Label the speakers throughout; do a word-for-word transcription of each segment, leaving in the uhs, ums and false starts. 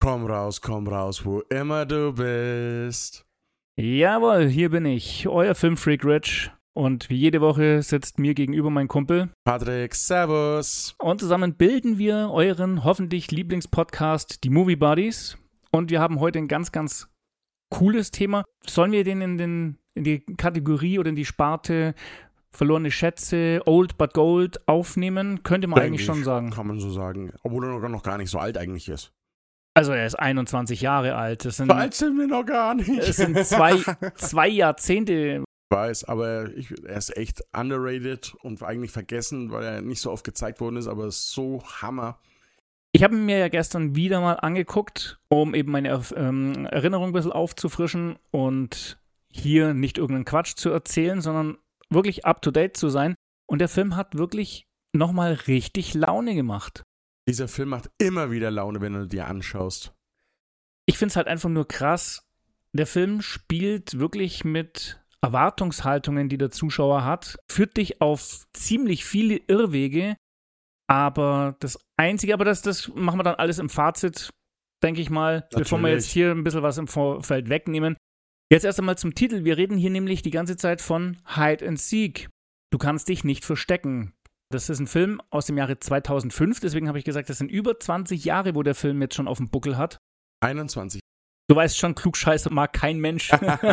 Speaker 1: Komm raus, komm raus, wo immer du bist.
Speaker 2: Jawohl, hier bin ich, euer Filmfreak Rich. Und wie jede Woche sitzt mir gegenüber mein Kumpel
Speaker 1: Patrick, servus.
Speaker 2: Und zusammen bilden wir euren hoffentlich Lieblingspodcast, die Movie Buddies. Und wir haben heute ein ganz, ganz cooles Thema. Sollen wir den in, den in die Kategorie oder in die Sparte verlorene Schätze, Old but Gold aufnehmen? Könnte man eigentlich schon sagen.
Speaker 1: Kann man so sagen. Obwohl er noch gar nicht so alt eigentlich ist.
Speaker 2: Also er ist einundzwanzig Jahre alt. Das sind,
Speaker 1: so alt sind wir noch gar nicht.
Speaker 2: Es sind zwei, zwei Jahrzehnte.
Speaker 1: Ich weiß, aber ich, er ist echt underrated und eigentlich vergessen, weil er nicht so oft gezeigt worden ist, aber ist so Hammer.
Speaker 2: Ich habe ihn mir ja gestern wieder mal angeguckt, um eben meine ähm, Erinnerung ein bisschen aufzufrischen und hier nicht irgendeinen Quatsch zu erzählen, sondern wirklich up-to-date zu sein. Und der Film hat wirklich nochmal richtig Laune gemacht.
Speaker 1: Dieser Film macht immer wieder Laune, wenn du dir anschaust.
Speaker 2: Ich finde es halt einfach nur krass. Der Film spielt wirklich mit Erwartungshaltungen, die der Zuschauer hat, führt dich auf ziemlich viele Irrwege, aber das Einzige, aber das, das machen wir dann alles im Fazit, denke ich mal, Natürlich. Bevor wir jetzt hier ein bisschen was im Vorfeld wegnehmen. Jetzt erst einmal zum Titel. Wir reden hier nämlich die ganze Zeit von Hide and Seek. Du kannst dich nicht verstecken. Das ist ein Film aus dem Jahre zweitausendfünf, deswegen habe ich gesagt, das sind über zwanzig Jahre, wo der Film jetzt schon auf dem Buckel hat.
Speaker 1: einundzwanzig.
Speaker 2: Du weißt schon, Klugscheiße mag kein Mensch.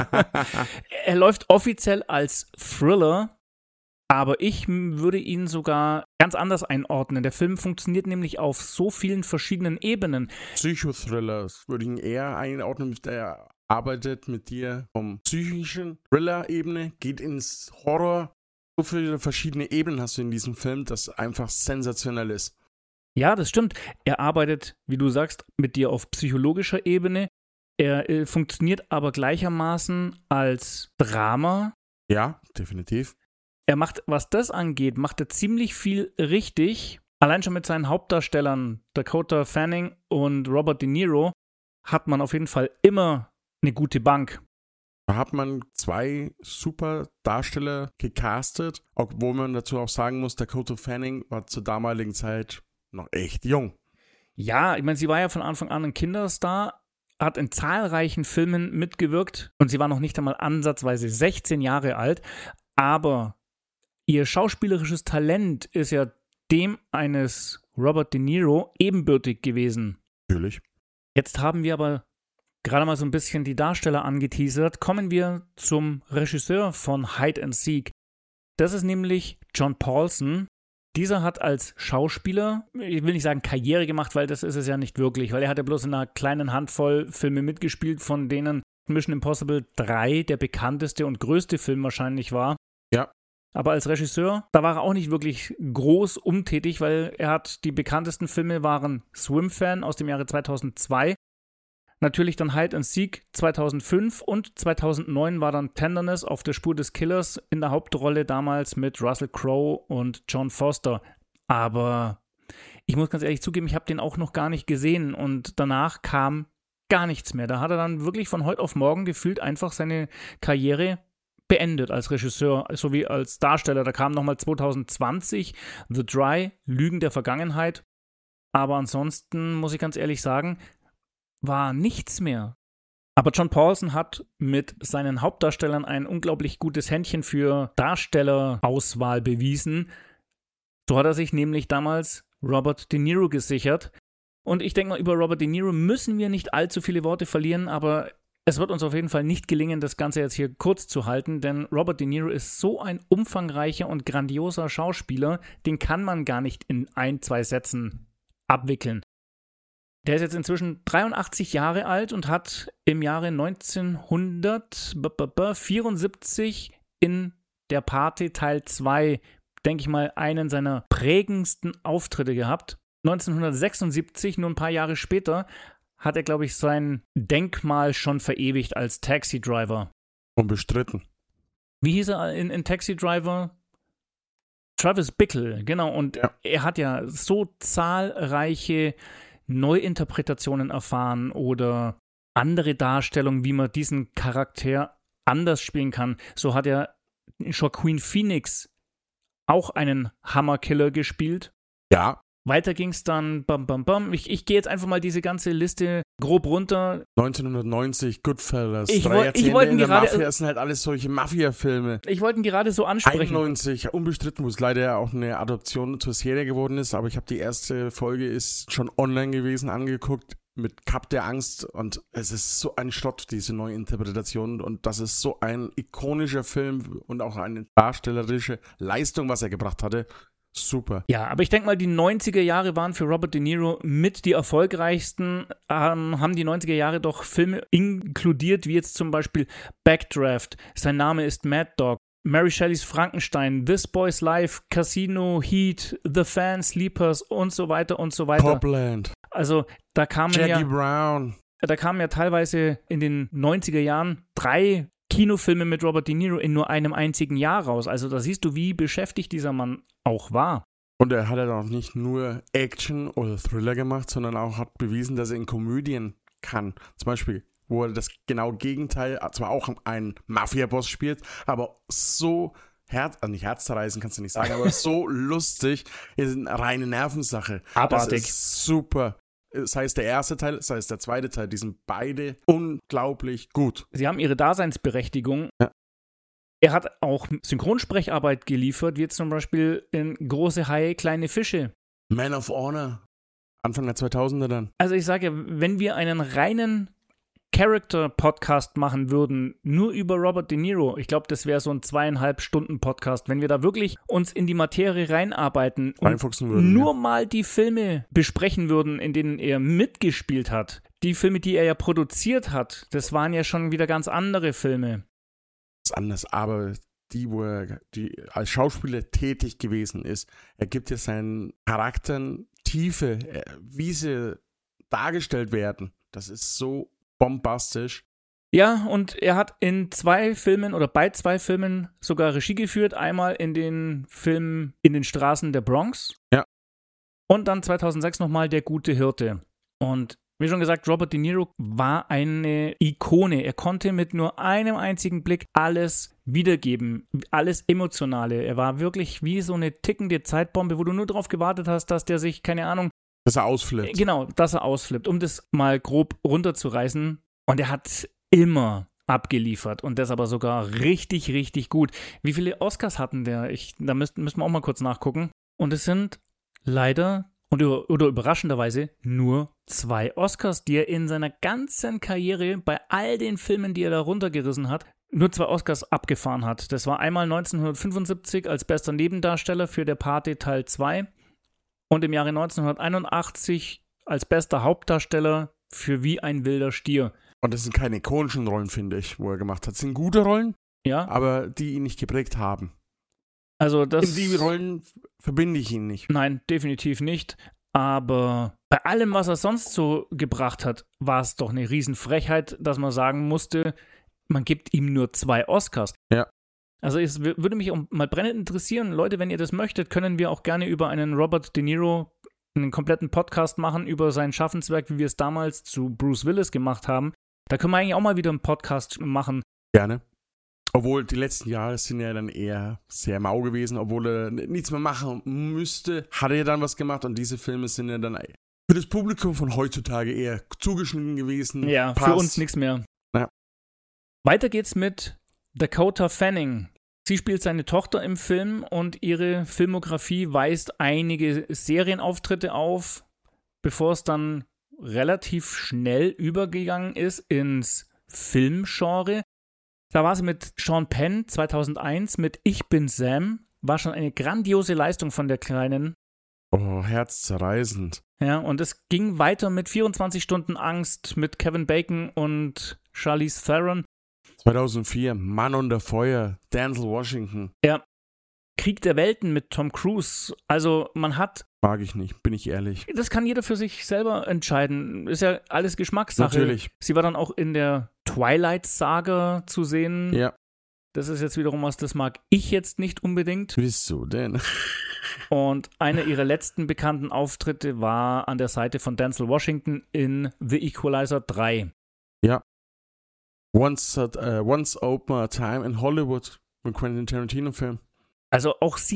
Speaker 2: Er läuft offiziell als Thriller, aber ich würde ihn sogar ganz anders einordnen. Der Film funktioniert nämlich auf so vielen verschiedenen Ebenen.
Speaker 1: Psychothriller würde ich ihn eher einordnen. Der arbeitet mit dir vom psychischen Thriller-Ebene, geht ins Horror. So viele verschiedene Ebenen hast du in diesem Film, das einfach sensationell ist.
Speaker 2: Ja, das stimmt. Er arbeitet, wie du sagst, mit dir auf psychologischer Ebene. Er äh, funktioniert aber gleichermaßen als Drama.
Speaker 1: Ja, definitiv.
Speaker 2: Er macht, was das angeht, macht er ziemlich viel richtig. Allein schon mit seinen Hauptdarstellern Dakota Fanning und Robert De Niro hat man auf jeden Fall immer eine gute Bank.
Speaker 1: Da hat man zwei super Darsteller gecastet, obwohl man dazu auch sagen muss, Dakota Fanning war zur damaligen Zeit noch echt jung.
Speaker 2: Ja, ich meine, sie war ja von Anfang an ein Kinderstar, hat in zahlreichen Filmen mitgewirkt und sie war noch nicht einmal ansatzweise sechzehn Jahre alt, aber ihr schauspielerisches Talent ist ja dem eines Robert De Niro ebenbürtig gewesen.
Speaker 1: Natürlich.
Speaker 2: Jetzt haben wir aber gerade mal so ein bisschen die Darsteller angeteasert. Kommen wir zum Regisseur von Hide and Seek. Das ist nämlich John Paulson. Dieser hat als Schauspieler, ich will nicht sagen Karriere gemacht, weil das ist es ja nicht wirklich, weil er hat ja bloß in einer kleinen Handvoll Filme mitgespielt, von denen Mission Impossible drei der bekannteste und größte Film wahrscheinlich war.
Speaker 1: Ja.
Speaker 2: Aber als Regisseur, da war er auch nicht wirklich groß umtätig, weil er hat, die bekanntesten Filme waren Swim Fan aus dem Jahre zweitausendzwei, natürlich dann Hide and Seek zweitausendfünf und zweitausendneun war dann Tenderness auf der Spur des Killers in der Hauptrolle damals mit Russell Crowe und John Foster. Aber ich muss ganz ehrlich zugeben, ich habe den auch noch gar nicht gesehen und danach kam gar nichts mehr. Da hat er dann wirklich von heute auf morgen gefühlt einfach seine Karriere beendet als Regisseur sowie als Darsteller. Da kam nochmal zweitausendzwanzig The Dry, Lügen der Vergangenheit. Aber ansonsten muss ich ganz ehrlich sagen, war nichts mehr. Aber John Paulson hat mit seinen Hauptdarstellern ein unglaublich gutes Händchen für Darstellerauswahl bewiesen. So hat er sich nämlich damals Robert De Niro gesichert. Und ich denke mal, über Robert De Niro müssen wir nicht allzu viele Worte verlieren, aber es wird uns auf jeden Fall nicht gelingen, das Ganze jetzt hier kurz zu halten, denn Robert De Niro ist so ein umfangreicher und grandioser Schauspieler, den kann man gar nicht in ein, zwei Sätzen abwickeln. Der ist jetzt inzwischen dreiundachtzig Jahre alt und hat im Jahre neunzehnhundertvierundsiebzig in Der Pate Teil zwei, denke ich mal, einen seiner prägendsten Auftritte gehabt. neunzehnhundertsechsundsiebzig, nur ein paar Jahre später, hat er, glaube ich, sein Denkmal schon verewigt als Taxi Driver.
Speaker 1: Unbestritten.
Speaker 2: Wie hieß er in, in Taxi Driver? Travis Bickle, genau. Und ja. Er hat ja so zahlreiche Neuinterpretationen erfahren oder andere Darstellungen, wie man diesen Charakter anders spielen kann. So hat er Joaquin Phoenix auch einen Hammerkiller gespielt.
Speaker 1: Ja.
Speaker 2: Weiter ging es dann, bam, bam, bam. Ich, ich gehe jetzt einfach mal diese ganze Liste grob runter.
Speaker 1: neunzehnhundertneunzig, Goodfellas,
Speaker 2: Ich
Speaker 1: drei
Speaker 2: woll-
Speaker 1: Jahrzehnte
Speaker 2: ich wollte
Speaker 1: in der
Speaker 2: gerade-
Speaker 1: Mafia, es sind halt alles solche Mafia-Filme.
Speaker 2: Ich wollte ihn gerade so ansprechen.
Speaker 1: einundneunzig, unbestritten, wo es leider auch eine Adoption zur Serie geworden ist, aber ich habe die erste Folge ist schon online gewesen, angeguckt, mit Kap der Angst und es ist so ein Schrott, diese neue Interpretation und das ist so ein ikonischer Film und auch eine darstellerische Leistung, was er gebracht hatte. Super.
Speaker 2: Ja, aber ich denke mal, die neunziger Jahre waren für Robert De Niro mit die erfolgreichsten, ähm, haben die neunziger Jahre doch Filme inkludiert, wie jetzt zum Beispiel Backdraft, Sein Name ist Mad Dog, Mary Shelleys Frankenstein, This Boy's Life, Casino, Heat, The Fan, Sleepers und so weiter und so weiter.
Speaker 1: Copland,
Speaker 2: Also da kamen
Speaker 1: Jackie
Speaker 2: ja,
Speaker 1: Brown.
Speaker 2: da kamen ja teilweise in den neunziger Jahren drei Kinofilme mit Robert De Niro in nur einem einzigen Jahr raus. Also da siehst du, wie beschäftigt dieser Mann auch war.
Speaker 1: Und er hat halt auch nicht nur Action oder Thriller gemacht, sondern auch hat bewiesen, dass er in Komödien kann. Zum Beispiel, wo er das genau Gegenteil, zwar auch einen Mafia-Boss spielt, aber so Herz, also nicht herzzerreißen kannst du nicht sagen, aber so lustig, ist eine reine Nervensache.
Speaker 2: Abartig.
Speaker 1: Das ist super. Sei es der erste Teil, sei es der zweite Teil, die sind beide unglaublich gut.
Speaker 2: Sie haben ihre Daseinsberechtigung.
Speaker 1: Ja.
Speaker 2: Er hat auch Synchronsprecharbeit geliefert, wie jetzt zum Beispiel in Große Haie, kleine Fische.
Speaker 1: Man of Honor, Anfang der zweitausender dann.
Speaker 2: Also ich sage, wenn wir einen reinen Character-Podcast machen würden, nur über Robert De Niro, ich glaube, das wäre so ein zweieinhalb Stunden Podcast, wenn wir da wirklich uns in die Materie reinarbeiten und
Speaker 1: Reinfuchsen würden,
Speaker 2: nur
Speaker 1: ja.
Speaker 2: mal die Filme besprechen würden, in denen er mitgespielt hat. Die Filme, die er ja produziert hat, das waren ja schon wieder ganz andere Filme.
Speaker 1: Das ist anders, aber die, wo er die als Schauspieler tätig gewesen ist, er gibt ja seinen Charakteren Tiefe, wie sie dargestellt werden. Das ist so bombastisch.
Speaker 2: Ja, und er hat in zwei Filmen oder bei zwei Filmen sogar Regie geführt. Einmal in den Film In den Straßen der Bronx.
Speaker 1: Ja.
Speaker 2: Und dann zweitausendsechs nochmal Der gute Hirte. Und wie schon gesagt, Robert De Niro war eine Ikone. Er konnte mit nur einem einzigen Blick alles wiedergeben, alles Emotionale. Er war wirklich wie so eine tickende Zeitbombe, wo du nur darauf gewartet hast, dass der sich, keine Ahnung,
Speaker 1: Dass er ausflippt.
Speaker 2: Genau, dass er ausflippt, um das mal grob runterzureißen. Und er hat immer abgeliefert und das aber sogar richtig, richtig gut. Wie viele Oscars hatten der? Ich, da müssten, müssen wir auch mal kurz nachgucken. Und es sind leider und über, oder überraschenderweise nur zwei Oscars, die er in seiner ganzen Karriere bei all den Filmen, die er da runtergerissen hat, nur zwei Oscars abgefahren hat. Das war einmal neunzehnhundertfünfundsiebzig als bester Nebendarsteller für Der Pate Teil zwei und im Jahre neunzehnhunderteinundachtzig als bester Hauptdarsteller für Wie ein wilder Stier.
Speaker 1: Und das sind keine ikonischen Rollen, finde ich, wo er gemacht hat. Das sind gute Rollen,
Speaker 2: Ja,
Speaker 1: aber die ihn nicht geprägt haben.
Speaker 2: also das...
Speaker 1: In die Rollen verbinde ich ihn nicht.
Speaker 2: Nein, definitiv nicht. Aber bei allem, was er sonst so gebracht hat, war es doch eine Riesenfrechheit, dass man sagen musste, man gibt ihm nur zwei Oscars.
Speaker 1: Ja.
Speaker 2: Also es w- würde mich auch mal brennend interessieren, Leute, wenn ihr das möchtet, können wir auch gerne über einen Robert De Niro einen kompletten Podcast machen, über sein Schaffenswerk, wie wir es damals zu Bruce Willis gemacht haben. Da können wir eigentlich auch mal wieder einen Podcast machen.
Speaker 1: Gerne. Obwohl die letzten Jahre sind ja dann eher sehr mau gewesen, obwohl er nichts mehr machen müsste, hat er dann was gemacht und diese Filme sind ja dann für das Publikum von heutzutage eher zugeschnitten gewesen.
Speaker 2: Ja, für
Speaker 1: Passt.
Speaker 2: uns nichts mehr.
Speaker 1: Ja.
Speaker 2: Weiter geht's mit Dakota Fanning. Sie spielt seine Tochter im Film und ihre Filmografie weist einige Serienauftritte auf, bevor es dann relativ schnell übergegangen ist ins Filmgenre. Da war sie mit Sean Penn zweitausendeins mit Ich bin Sam. War schon eine grandiose Leistung von der Kleinen.
Speaker 1: Oh, herzzerreißend.
Speaker 2: Ja, und es ging weiter mit vierundzwanzig Stunden Angst mit Kevin Bacon und Charlize Theron.
Speaker 1: zweitausendvier, Mann unter Feuer, Denzel Washington.
Speaker 2: Ja, Krieg der Welten mit Tom Cruise. Also man hat,
Speaker 1: Mag ich nicht, bin ich ehrlich.
Speaker 2: das kann jeder für sich selber entscheiden. Ist ja alles Geschmackssache.
Speaker 1: Natürlich.
Speaker 2: Sie war dann auch in der Twilight-Saga zu sehen.
Speaker 1: Ja.
Speaker 2: Das ist jetzt wiederum was, das mag ich jetzt nicht unbedingt.
Speaker 1: Wieso denn?
Speaker 2: Und einer ihrer letzten bekannten Auftritte war an der Seite von Denzel Washington in The Equalizer drei.
Speaker 1: Ja. Once, uh, once Upon a Time in Hollywood, ein Quentin Tarantino-Film.
Speaker 2: Also auch sie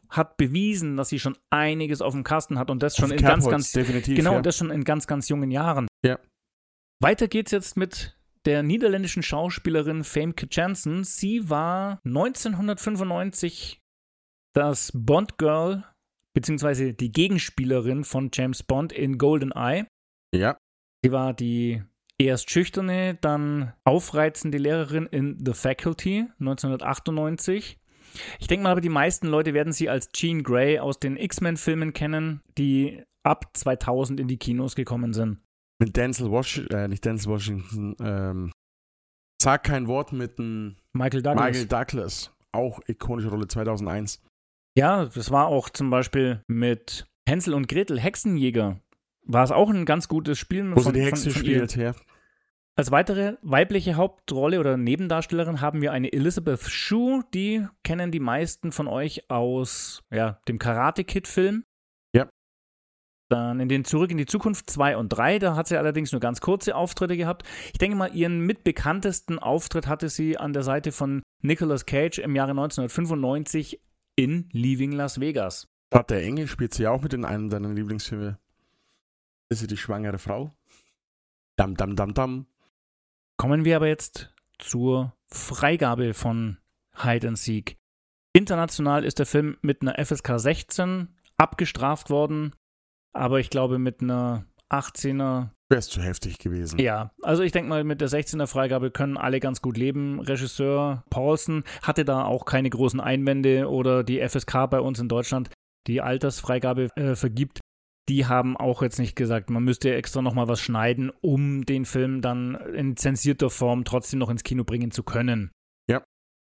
Speaker 2: hat bewiesen, dass sie schon einiges auf dem Kasten hat und das schon
Speaker 1: Auf
Speaker 2: in ganz,
Speaker 1: Kerbholz,
Speaker 2: ganz,
Speaker 1: definitiv,
Speaker 2: genau,
Speaker 1: ja.
Speaker 2: und das schon in ganz, ganz jungen Jahren.
Speaker 1: Ja.
Speaker 2: Weiter geht's jetzt mit der niederländischen Schauspielerin Famke Janssen. Sie war neunzehnhundertfünfundneunzig das Bond-Girl, beziehungsweise die Gegenspielerin von James Bond in GoldenEye.
Speaker 1: Ja.
Speaker 2: Sie war die erst schüchterne, dann aufreizende Lehrerin in The Faculty neunzehnhundertachtundneunzig. Ich denke mal, aber die meisten Leute werden sie als Jean Grey aus den X-Men-Filmen kennen, die ab zweitausend in die Kinos gekommen sind.
Speaker 1: Mit Denzel Washington, äh, nicht Denzel Washington, ähm, sag kein Wort mit einem
Speaker 2: Michael Douglas.
Speaker 1: Michael Douglas. Auch ikonische Rolle zweitausendeins.
Speaker 2: Ja, das war auch zum Beispiel mit Hänsel und Gretel, Hexenjäger. War es auch ein ganz gutes Spiel.
Speaker 1: Wo sie die Hexe
Speaker 2: von, von ihr.
Speaker 1: spielt, ja.
Speaker 2: Als weitere weibliche Hauptrolle oder Nebendarstellerin haben wir eine Elizabeth Shue, die kennen die meisten von euch aus ja, dem Karate-Kid-Film.
Speaker 1: Ja.
Speaker 2: Dann in den Zurück in die Zukunft zwei und drei, da hat sie allerdings nur ganz kurze Auftritte gehabt. Ich denke mal, ihren mitbekanntesten Auftritt hatte sie an der Seite von Nicolas Cage im Jahre neunzehnhundertfünfundneunzig in Leaving Las Vegas.
Speaker 1: Stadt der Engel spielt sie auch mit in einem deiner Lieblingsfilme. Ist sie die schwangere Frau? Dam, dam, dam, dam.
Speaker 2: Kommen wir aber jetzt zur Freigabe von Hide and Seek. International ist der Film mit einer F S K sechzehn abgestraft worden, aber ich glaube mit einer achtzehner
Speaker 1: Wäre es zu heftig gewesen.
Speaker 2: Ja, also ich denke mal, mit der sechzehner Freigabe können alle ganz gut leben. Regisseur Paulson hatte da auch keine großen Einwände oder die F S K bei uns in Deutschland, die Altersfreigabe äh, vergibt. Die haben auch jetzt nicht gesagt, man müsste extra nochmal was schneiden, um den Film dann in zensierter Form trotzdem noch ins Kino bringen zu können.
Speaker 1: Ja.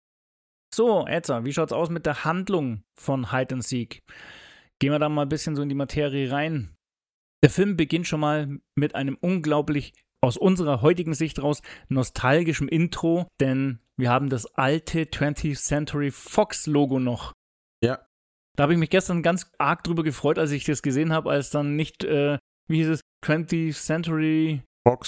Speaker 2: So, Edza, wie schaut's aus mit der Handlung von Hide and Seek? Gehen wir da mal ein bisschen so in die Materie rein. Der Film beginnt schon mal mit einem unglaublich, aus unserer heutigen Sicht raus, nostalgischem Intro, denn wir haben das alte twentieth Century Fox Logo noch.
Speaker 1: Ja.
Speaker 2: Da habe ich mich gestern ganz arg drüber gefreut, als ich das gesehen habe, als dann nicht, äh, wie hieß es, twentieth Century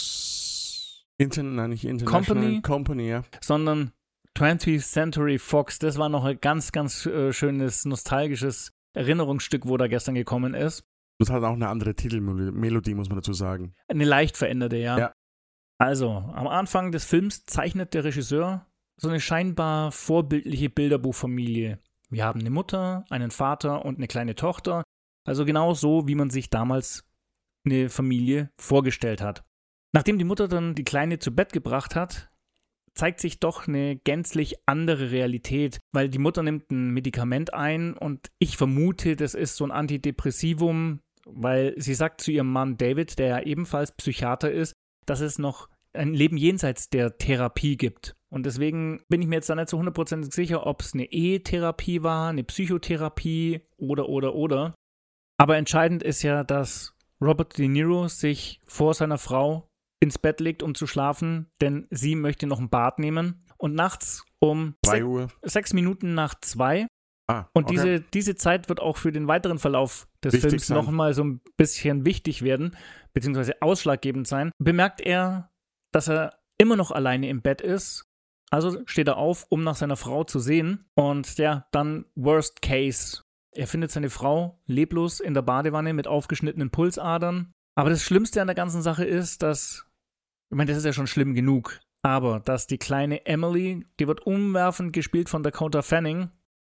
Speaker 1: Fox, Inter- nein, nicht International
Speaker 2: Company,
Speaker 1: Company, ja.
Speaker 2: sondern twentieth Century Fox. Das war noch ein ganz, ganz äh, schönes, nostalgisches Erinnerungsstück, wo da gestern gekommen ist.
Speaker 1: Das hat auch eine andere Titelmelodie, muss man dazu sagen.
Speaker 2: Eine leicht veränderte, ja.
Speaker 1: Ja.
Speaker 2: Also, am Anfang des Films zeichnet der Regisseur so eine scheinbar vorbildliche Bilderbuchfamilie. Wir haben eine Mutter, einen Vater und eine kleine Tochter. Also genau so, wie man sich damals eine Familie vorgestellt hat. Nachdem die Mutter dann die Kleine zu Bett gebracht hat, zeigt sich doch eine gänzlich andere Realität, weil die Mutter nimmt ein Medikament ein und ich vermute, das ist so ein Antidepressivum, weil sie sagt zu ihrem Mann David, der ja ebenfalls Psychiater ist, dass es noch ein Leben jenseits der Therapie gibt. Und deswegen bin ich mir jetzt da nicht so hundertprozentig sicher, ob es eine E-Therapie war, eine Psychotherapie oder, oder, oder. Aber entscheidend ist ja, dass Robert De Niro sich vor seiner Frau ins Bett legt, um zu schlafen, denn sie möchte noch ein Bad nehmen. Und nachts um
Speaker 1: drei Uhr.
Speaker 2: Sechs Minuten nach zwei.
Speaker 1: Ah,
Speaker 2: und
Speaker 1: okay.
Speaker 2: diese, diese Zeit wird auch für den weiteren Verlauf des
Speaker 1: Wichtig
Speaker 2: Films
Speaker 1: sein.
Speaker 2: nochmal so ein bisschen wichtig werden, beziehungsweise ausschlaggebend sein. Bemerkt er, dass er immer noch alleine im Bett ist. Also steht er auf, um nach seiner Frau zu sehen. Und ja, dann Worst Case. Er findet seine Frau leblos in der Badewanne mit aufgeschnittenen Pulsadern. Aber das Schlimmste an der ganzen Sache ist, dass, ich meine, das ist ja schon schlimm genug, aber dass die kleine Emily, die wird umwerfend gespielt von Dakota Fanning,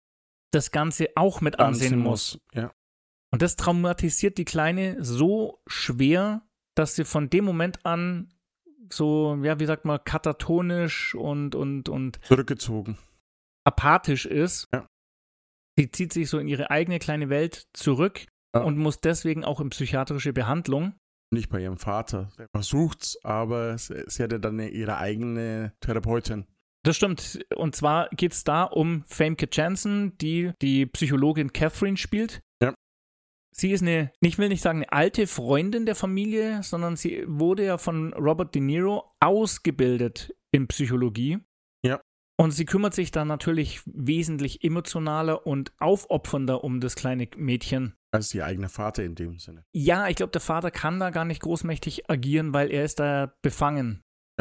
Speaker 2: das Ganze auch mit ansehen muss.
Speaker 1: Ja.
Speaker 2: Und das traumatisiert die Kleine so schwer, dass sie von dem Moment an so, ja, wie sagt man, katatonisch und, und, und
Speaker 1: zurückgezogen.
Speaker 2: apathisch ist.
Speaker 1: Ja.
Speaker 2: Sie zieht sich so in ihre eigene kleine Welt zurück
Speaker 1: Ja.
Speaker 2: und muss deswegen auch in psychiatrische Behandlung.
Speaker 1: Nicht bei ihrem Vater. Der versucht's, aber sie, sie hatte dann ihre eigene Therapeutin.
Speaker 2: Das stimmt. Und zwar geht es da um Famke Janssen, die die Psychologin Catherine spielt.
Speaker 1: Ja.
Speaker 2: Sie ist eine, ich will nicht sagen eine alte Freundin der Familie, sondern sie wurde ja von Robert De Niro ausgebildet in Psychologie.
Speaker 1: Ja.
Speaker 2: Und sie kümmert sich dann natürlich wesentlich emotionaler und aufopfernder um das kleine Mädchen.
Speaker 1: Als ihr eigener Vater in dem Sinne.
Speaker 2: Ja, ich glaube, der Vater kann da gar nicht großmächtig agieren, weil er ist da befangen.
Speaker 1: Ja.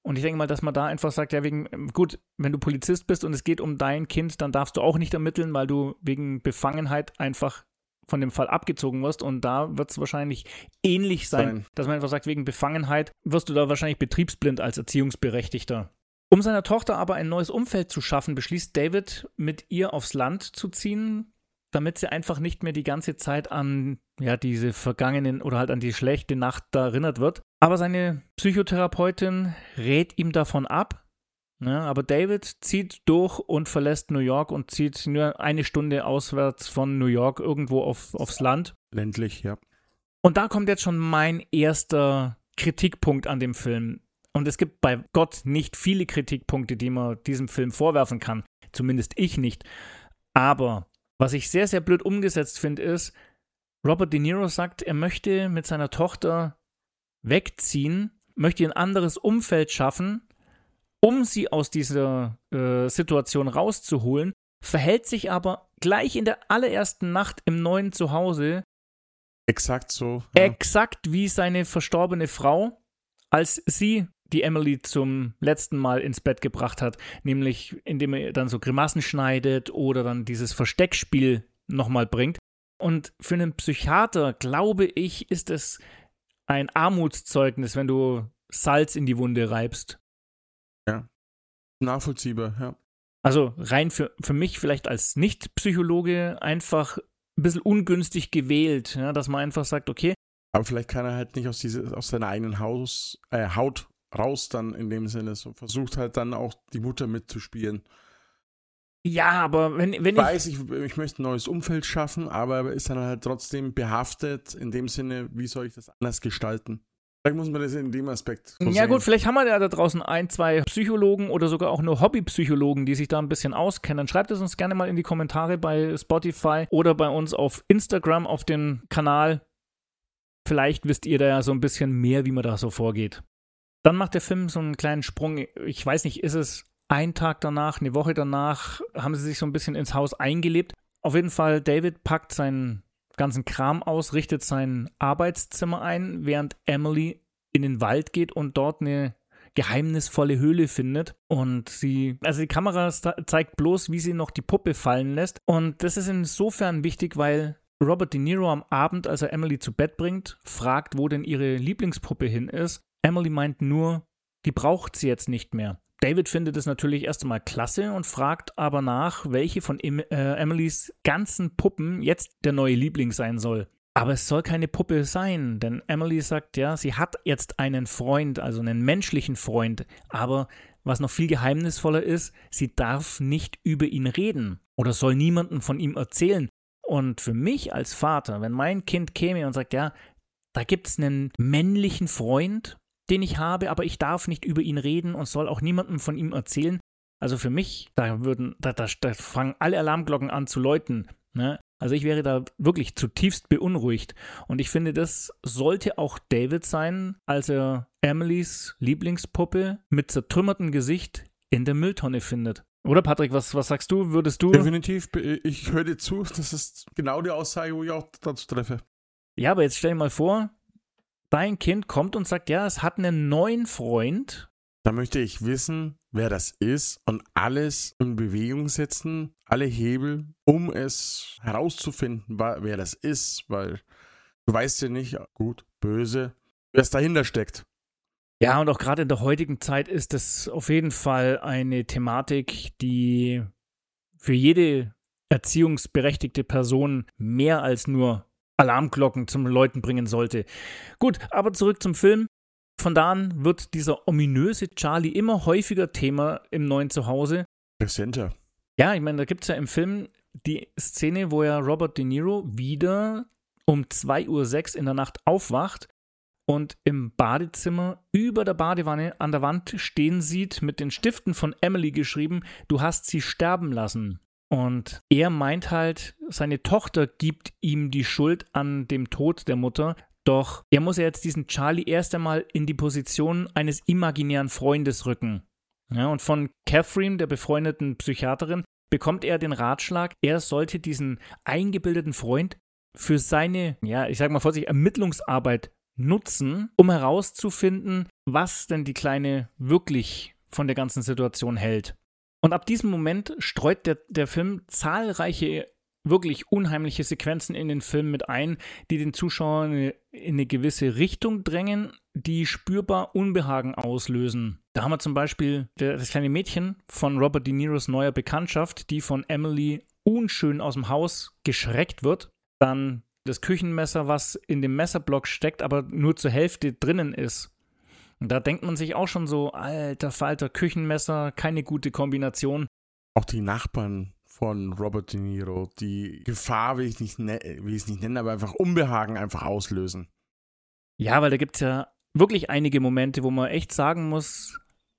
Speaker 2: Und ich denke mal, dass man da einfach sagt, ja, wegen, gut, wenn du Polizist bist und es geht um dein Kind, dann darfst du auch nicht ermitteln, weil du wegen Befangenheit einfach von dem Fall abgezogen wirst. Und da wird es wahrscheinlich ähnlich sein, sein, dass man einfach sagt, wegen Befangenheit wirst du da wahrscheinlich betriebsblind als Erziehungsberechtigter. Um seiner Tochter aber ein neues Umfeld zu schaffen, beschließt David, mit ihr aufs Land zu ziehen, damit sie einfach nicht mehr die ganze Zeit an ja, diese vergangenen oder halt an die schlechte Nacht da erinnert wird. Aber seine Psychotherapeutin rät ihm davon ab. Ja, aber David zieht durch und verlässt New York und zieht nur eine Stunde auswärts von New York irgendwo auf, aufs Land.
Speaker 1: Ländlich, ja.
Speaker 2: Und da kommt jetzt schon mein erster Kritikpunkt an dem Film. Und es gibt bei Gott nicht viele Kritikpunkte, die man diesem Film vorwerfen kann. Zumindest ich nicht. Aber was ich sehr, sehr blöd umgesetzt finde, ist, Robert De Niro sagt, er möchte mit seiner Tochter wegziehen, möchte ein anderes Umfeld schaffen, um sie aus dieser äh, Situation rauszuholen, verhält sich aber gleich in der allerersten Nacht im neuen Zuhause
Speaker 1: exakt so.
Speaker 2: Ja. Exakt wie seine verstorbene Frau, als sie die Emily zum letzten Mal ins Bett gebracht hat, nämlich indem er dann so Grimassen schneidet oder dann dieses Versteckspiel nochmal bringt. Und für einen Psychiater, glaube ich, ist es ein Armutszeugnis, wenn du Salz in die Wunde reibst.
Speaker 1: Ja, nachvollziehbar, ja.
Speaker 2: Also rein für, für mich vielleicht als Nicht-Psychologe einfach ein bisschen ungünstig gewählt, ja, dass man einfach sagt, okay.
Speaker 1: Aber vielleicht kann er halt nicht aus, diese, aus seiner eigenen Haus, äh, Haut raus dann in dem Sinne. So versucht halt dann auch die Mutter mitzuspielen.
Speaker 2: Ja, aber wenn, wenn
Speaker 1: ich... Weiß, ich, ich möchte ein neues Umfeld schaffen, aber ist dann halt trotzdem behaftet in dem Sinne, wie soll ich das anders gestalten? Vielleicht muss man das in dem Aspekt so
Speaker 2: Ja
Speaker 1: sehen.
Speaker 2: Gut, vielleicht haben wir ja da draußen ein, zwei Psychologen oder sogar auch nur Hobbypsychologen, die sich da ein bisschen auskennen. Dann schreibt es uns gerne mal in die Kommentare bei Spotify oder bei uns auf Instagram auf dem Kanal. Vielleicht wisst ihr da ja so ein bisschen mehr, wie man da so vorgeht. Dann macht der Film so einen kleinen Sprung. Ich weiß nicht, ist es ein Tag danach, eine Woche danach, haben sie sich so ein bisschen ins Haus eingelebt. Auf jeden Fall, David packt seinen ganzen Kram aus, richtet sein Arbeitszimmer ein, während Emily in den Wald geht und dort eine geheimnisvolle Höhle findet. Und sie, also die Kamera zeigt bloß, wie sie noch die Puppe fallen lässt. Und das ist insofern wichtig, weil Robert De Niro am Abend, als er Emily zu Bett bringt, fragt, wo denn ihre Lieblingspuppe hin ist. Emily meint nur, die braucht sie jetzt nicht mehr. David findet es natürlich erst einmal klasse und fragt aber nach, welche von em- äh, Emilys ganzen Puppen jetzt der neue Liebling sein soll. Aber es soll keine Puppe sein, denn Emily sagt, ja, sie hat jetzt einen Freund, also einen menschlichen Freund. Aber was noch viel geheimnisvoller ist, sie darf nicht über ihn reden oder soll niemandem von ihm erzählen. Und für mich als Vater, wenn mein Kind käme und sagt, ja, da gibt es einen männlichen Freund, den ich habe, aber ich darf nicht über ihn reden und soll auch niemandem von ihm erzählen. Also für mich, da würden, da, da, da fangen alle Alarmglocken an zu läuten. Ne? Also ich wäre da wirklich zutiefst beunruhigt. Und ich finde, das sollte auch David sein, als er Emilys Lieblingspuppe mit zertrümmertem Gesicht in der Mülltonne findet. Oder Patrick, was, was sagst du? Würdest du...
Speaker 1: Definitiv, ich höre dir zu. Das ist genau die Aussage, wo ich auch dazu treffe.
Speaker 2: Ja, aber jetzt stell dir mal vor, dein Kind kommt und sagt, ja, es hat einen neuen Freund.
Speaker 1: Da möchte ich wissen, wer das ist und alles in Bewegung setzen, alle Hebel, um es herauszufinden, wer das ist, weil du weißt ja nicht, gut, böse, wer es dahinter steckt.
Speaker 2: Ja, und auch gerade in der heutigen Zeit ist das auf jeden Fall eine Thematik, die für jede erziehungsberechtigte Person mehr als nur Alarmglocken zum Läuten bringen sollte. Gut, aber zurück zum Film. Von da an wird dieser ominöse Charlie immer häufiger Thema im neuen Zuhause.
Speaker 1: Präsenter.
Speaker 2: Ja, ich meine, da gibt es ja im Film die Szene, wo ja Robert De Niro wieder um zwei Uhr sechs in der Nacht aufwacht und im Badezimmer über der Badewanne an der Wand stehen sieht, mit den Stiften von Emily geschrieben, du hast sie sterben lassen. Und er meint halt, seine Tochter gibt ihm die Schuld an dem Tod der Mutter, doch er muss ja jetzt diesen Charlie erst einmal in die Position eines imaginären Freundes rücken. Ja, und von Catherine, der befreundeten Psychiaterin, bekommt er den Ratschlag, er sollte diesen eingebildeten Freund für seine, ja, ich sag mal vorsichtig, Ermittlungsarbeit nutzen, um herauszufinden, was denn die Kleine wirklich von der ganzen Situation hält. Und ab diesem Moment streut der, der Film zahlreiche wirklich unheimliche Sequenzen in den Film mit ein, die den Zuschauer in eine gewisse Richtung drängen, die spürbar Unbehagen auslösen. Da haben wir zum Beispiel das kleine Mädchen von Robert De Niros neuer Bekanntschaft, die von Emily unschön aus dem Haus geschreckt wird. Dann das Küchenmesser, was in dem Messerblock steckt, aber nur zur Hälfte drinnen ist. Und da denkt man sich auch schon so, alter Falter, Küchenmesser, keine gute Kombination.
Speaker 1: Auch die Nachbarn von Robert De Niro, die Gefahr will ich nicht, ne- will ich es nicht nennen, aber einfach Unbehagen einfach auslösen.
Speaker 2: Ja, weil da gibt es ja wirklich einige Momente, wo man echt sagen muss,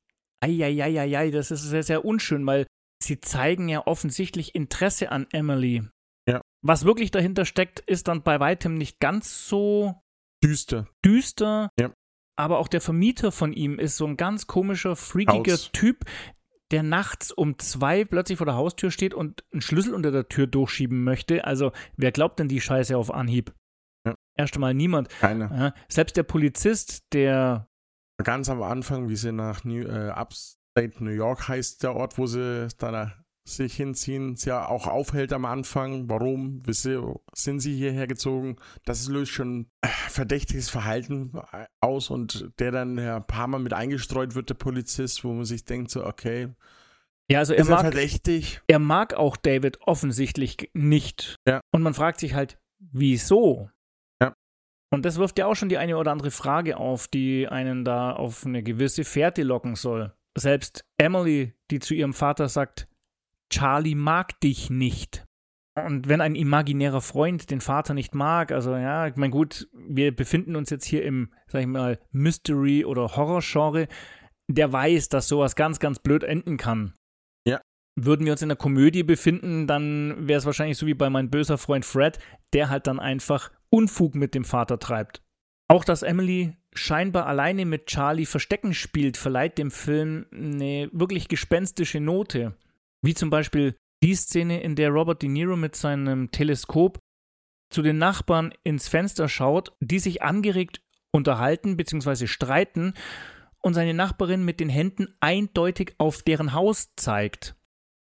Speaker 2: eieieiei, das ist sehr, sehr unschön, weil sie zeigen ja offensichtlich Interesse an Emily.
Speaker 1: Ja.
Speaker 2: Was wirklich dahinter steckt, ist dann bei weitem nicht ganz so
Speaker 1: Düster.
Speaker 2: düster,
Speaker 1: Ja.
Speaker 2: aber auch der Vermieter von ihm ist so ein ganz komischer, freakiger
Speaker 1: Haus.
Speaker 2: Typ, der nachts um zwei plötzlich vor der Haustür steht und einen Schlüssel unter der Tür durchschieben möchte. Also, wer glaubt denn die Scheiße auf Anhieb?
Speaker 1: Ja.
Speaker 2: Erst einmal niemand.
Speaker 1: Keine.
Speaker 2: Ja, selbst der Polizist, der
Speaker 1: Ganz am Anfang, wie sie nach New, äh, Upstate New York heißt der Ort, wo sie da sich hinziehen, sie ja auch aufhält am Anfang. Warum? Wieso sind sie hierher gezogen? Das löst schon äh, verdächtiges Verhalten aus und der dann ja, ein paar Mal mit eingestreut wird, der Polizist, wo man sich denkt so, okay,
Speaker 2: ja, also er
Speaker 1: ist er
Speaker 2: mag,
Speaker 1: verdächtig?
Speaker 2: er mag auch David offensichtlich nicht.
Speaker 1: Ja.
Speaker 2: Und man fragt sich halt, wieso?
Speaker 1: Ja.
Speaker 2: Und das wirft ja auch schon die eine oder andere Frage auf, die einen da auf eine gewisse Fährte locken soll. Selbst Emily, die zu ihrem Vater sagt, Charlie mag dich nicht. Und wenn ein imaginärer Freund den Vater nicht mag, also ja, ich meine gut, wir befinden uns jetzt hier im, sag ich mal, Mystery- oder Horror-Genre, der weiß, dass sowas ganz, ganz blöd enden kann.
Speaker 1: Ja.
Speaker 2: Würden wir uns in einer Komödie befinden, dann wäre es wahrscheinlich so wie bei meinem böser Freund Fred, der halt dann einfach Unfug mit dem Vater treibt. Auch, dass Emily scheinbar alleine mit Charlie Verstecken spielt, verleiht dem Film eine wirklich gespenstische Note. Wie zum Beispiel die Szene, in der Robert De Niro mit seinem Teleskop zu den Nachbarn ins Fenster schaut, die sich angeregt unterhalten bzw. streiten und seine Nachbarin mit den Händen eindeutig auf deren Haus zeigt.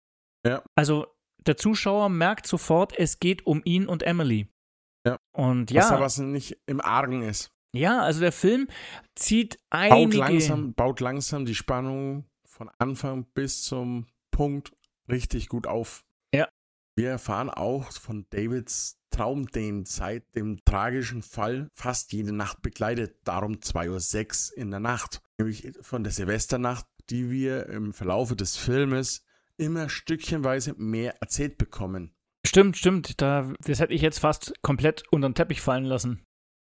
Speaker 1: Ja.
Speaker 2: Also der Zuschauer merkt sofort, es geht um ihn und Emily.
Speaker 1: Ja.
Speaker 2: Und ja.
Speaker 1: Was da was nicht im Argen ist.
Speaker 2: Ja, also der Film zieht
Speaker 1: Baut
Speaker 2: einige...
Speaker 1: langsam, baut langsam die Spannung von Anfang bis zum Punkt richtig gut auf.
Speaker 2: Ja.
Speaker 1: Wir erfahren auch von Davids Traum, den seit dem tragischen Fall fast jede Nacht begleitet. Darum zwei Uhr sechs in der Nacht. Nämlich von der Silvesternacht, die wir im Verlaufe des Filmes immer stückchenweise mehr erzählt bekommen.
Speaker 2: Stimmt, stimmt. Da, das hätte ich jetzt fast komplett unter den Teppich fallen lassen.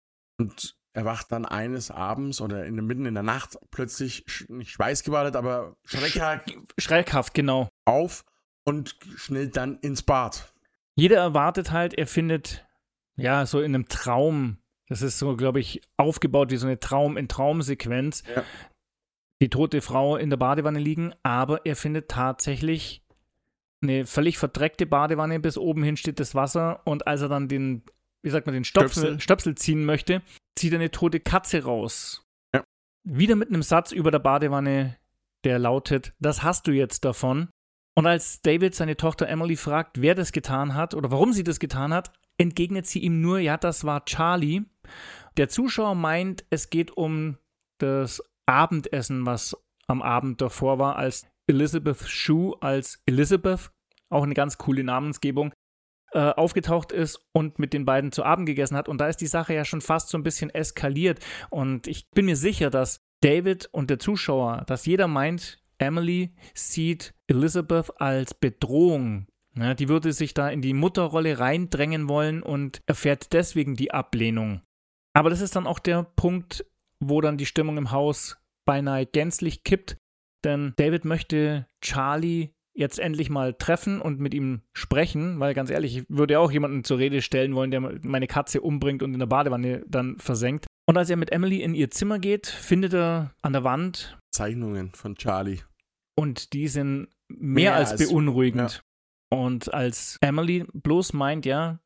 Speaker 1: Und er wacht dann eines Abends oder in der Mitten in der Nacht plötzlich, sch- nicht schweißgebadet, aber schreckhaft
Speaker 2: Schreckhaft, genau.
Speaker 1: auf und schnellt dann ins Bad.
Speaker 2: Jeder erwartet halt, er findet, ja, so in einem Traum, das ist so, glaube ich, aufgebaut wie so eine Traum-in-Traum-Sequenz,
Speaker 1: Ja.
Speaker 2: die tote Frau in der Badewanne liegen, aber er findet tatsächlich eine völlig verdreckte Badewanne, bis oben hin steht das Wasser und als er dann den, wie sagt man, den Stöpsel,
Speaker 1: Stöpsel.
Speaker 2: Stöpsel ziehen möchte, zieht er eine tote Katze raus.
Speaker 1: Ja.
Speaker 2: Wieder mit einem Satz über der Badewanne, der lautet, das hast du jetzt davon. Und als David seine Tochter Emily fragt, wer das getan hat oder warum sie das getan hat, entgegnet sie ihm nur, ja, das war Charlie. Der Zuschauer meint, es geht um das Abendessen, was am Abend davor war, als Elizabeth Shue als Elizabeth, auch eine ganz coole Namensgebung, äh, aufgetaucht ist und mit den beiden zu Abend gegessen hat. Und da ist die Sache ja schon fast so ein bisschen eskaliert. Und ich bin mir sicher, dass David und der Zuschauer, dass jeder meint, Emily sieht Elizabeth als Bedrohung. Ja, die würde sich da in die Mutterrolle reindrängen wollen und erfährt deswegen die Ablehnung. Aber das ist dann auch der Punkt, wo dann die Stimmung im Haus beinahe gänzlich kippt, denn David möchte Charlie jetzt endlich mal treffen und mit ihm sprechen, weil ganz ehrlich, ich würde auch jemanden zur Rede stellen wollen, der meine Katze umbringt und in der Badewanne dann versenkt. Und als er mit Emily in ihr Zimmer geht, findet er an der Wand
Speaker 1: Zeichnungen von Charlie.
Speaker 2: und die sind mehr,
Speaker 1: Mehr
Speaker 2: als,
Speaker 1: als-
Speaker 2: beunruhigend. Und als Emily bloß meint, ja,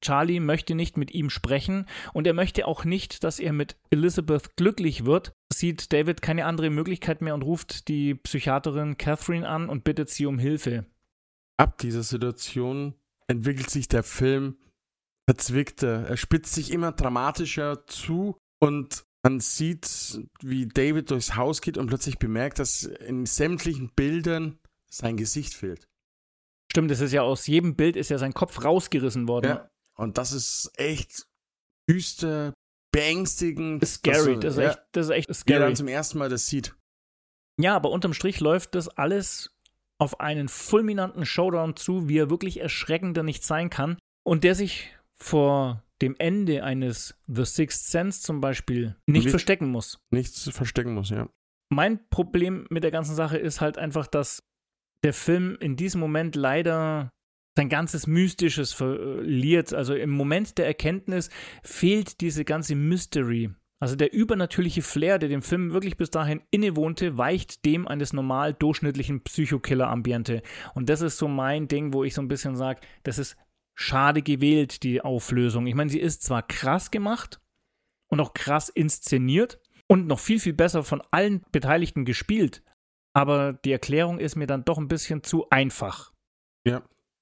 Speaker 2: Charlie möchte nicht mit ihm sprechen und er möchte auch nicht, dass er mit Elizabeth glücklich wird. Sieht David keine andere Möglichkeit mehr und ruft die Psychiaterin Catherine an und bittet sie um Hilfe.
Speaker 1: Ab dieser Situation entwickelt sich der Film verzwickter. Er spitzt sich immer dramatischer zu und man sieht, wie David durchs Haus geht und plötzlich bemerkt, dass in sämtlichen Bildern sein Gesicht fehlt.
Speaker 2: Stimmt, das ist ja aus jedem Bild ist ja sein Kopf rausgerissen worden.
Speaker 1: Ja, und das ist echt düster, beängstigend.
Speaker 2: Scary, das ist,
Speaker 1: ja,
Speaker 2: echt, das ist echt
Speaker 1: wie
Speaker 2: scary.
Speaker 1: er dann zum ersten Mal das sieht.
Speaker 2: Ja, aber unterm Strich läuft das alles auf einen fulminanten Showdown zu, wie er wirklich erschreckender nicht sein kann und der sich vor dem Ende eines The Sixth Sense zum Beispiel nicht, nicht verstecken muss.
Speaker 1: Nichts verstecken muss, ja.
Speaker 2: Mein Problem mit der ganzen Sache ist halt einfach, dass der Film in diesem Moment leider sein ganzes Mystisches verliert. Also im Moment der Erkenntnis fehlt diese ganze Mystery. Also der übernatürliche Flair, der dem Film wirklich bis dahin innewohnte, weicht dem eines normal durchschnittlichen Psychokiller-Ambiente. Und das ist so mein Ding, wo ich so ein bisschen sage, das ist schade gewählt, die Auflösung. Ich meine, sie ist zwar krass gemacht und auch krass inszeniert und noch viel, viel besser von allen Beteiligten gespielt, aber die Erklärung ist mir dann doch ein bisschen zu einfach.
Speaker 1: Ja.